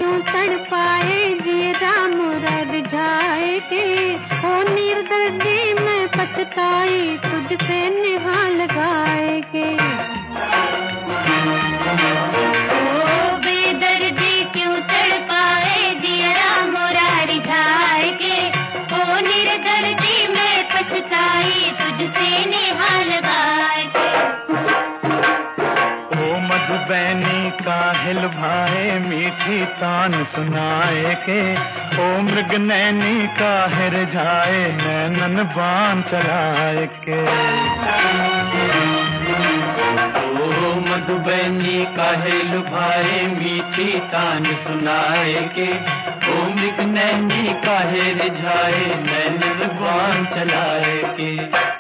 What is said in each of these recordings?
क्यों तड़पाए जिए राम रिझाए के। ओ निर्दयी मैं पछताई तुझसे नेहा लगाए के। ओ बेदर्दी क्यों तड़पाए जिए राम रिझाए के। ओ निर्दयी मैं पछताई तुझसे नेहा लगाए के। मधुबैनी काहिल भाए मीठी तान सुनाए के। ओ मृग नैनी काहिर जाए नैनन बाण चलाए के। ओ मधुबैनी काहिल भाए मीठी तान सुनाए के। ओ मृग नैनी काहिर जाए नैनन बाण चलाए के।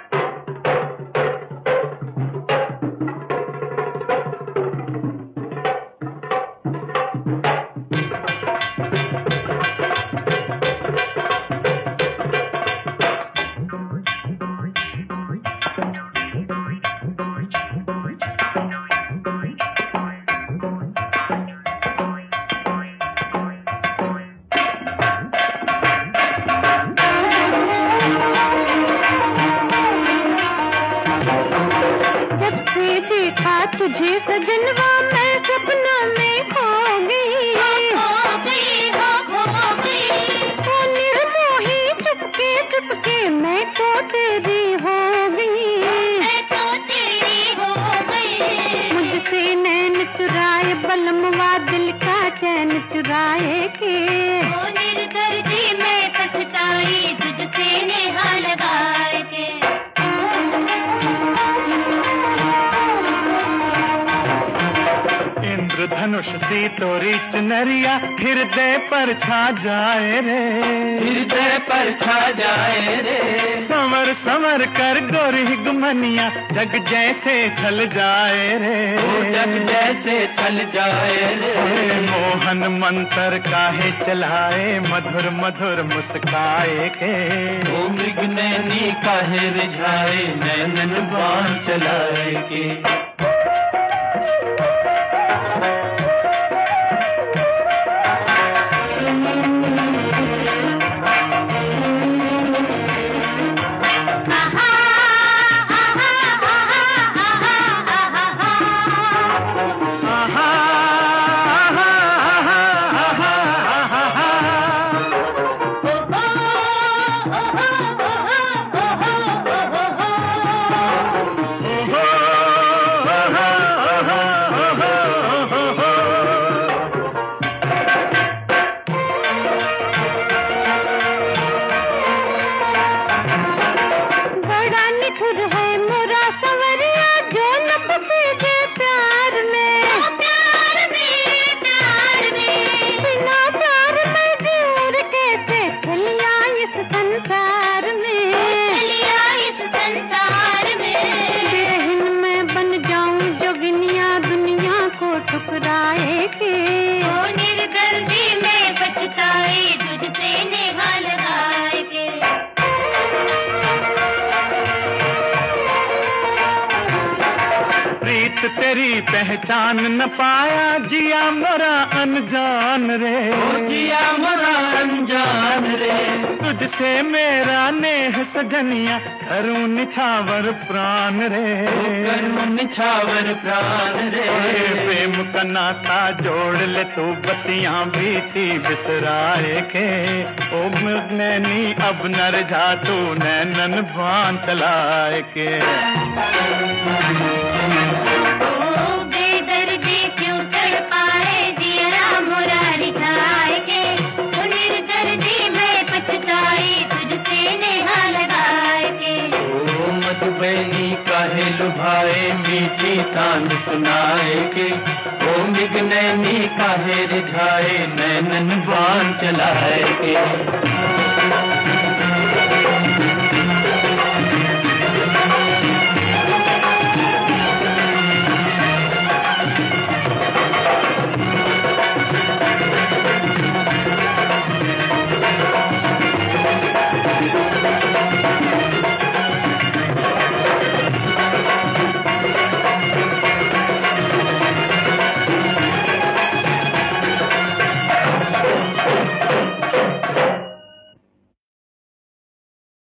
देखा तुझे सजनवा मैं सपनों में खो गई। ओ निर्मोही चुपके मैं तो तेरी हो गई। मुझसे नैन चुराए बलमवा दिल का चैन चुराए के। ओ निर्दयी मैं पछताई तुझसे नेहा लगाए के। धनुष सी तोरी चुनरिया हृदय पर छा जाए रे। हृदय पर छा जाए रे। समर समर कर गोरी गुमनिया जग जैसे छल जाए रे। जग जैसे छल जाए रे। मोहन मंत्र काहे चलाए मधुर मधुर मुस्काए के। ओ मृग नैनी काहे रिझाए नैनन बाण चलाए के। ठुकराए के। ओ निर्दयी मैं पछताई तुझसे नेहा लगाए के। प्रीत तेरी पहचान न पाया जिया मोरा अनजान रे। जिया मोरा अनजान रे। तुझसे मेरा नेह सजनिया करूं निछावर प्राण रे। करूं निछावर प्राण रे। प्रेम का नाता जोड़ ले तू बत्तियां बीती बिसराए के। ओ मृग नैनी अब नर जा तू नैनन बाण चलाए के। मधुबैनी काहे लुभाए मीठी तान सुनाए के। ओ मृग नैनी काहे रिझाए नैनन बाण चलाए के।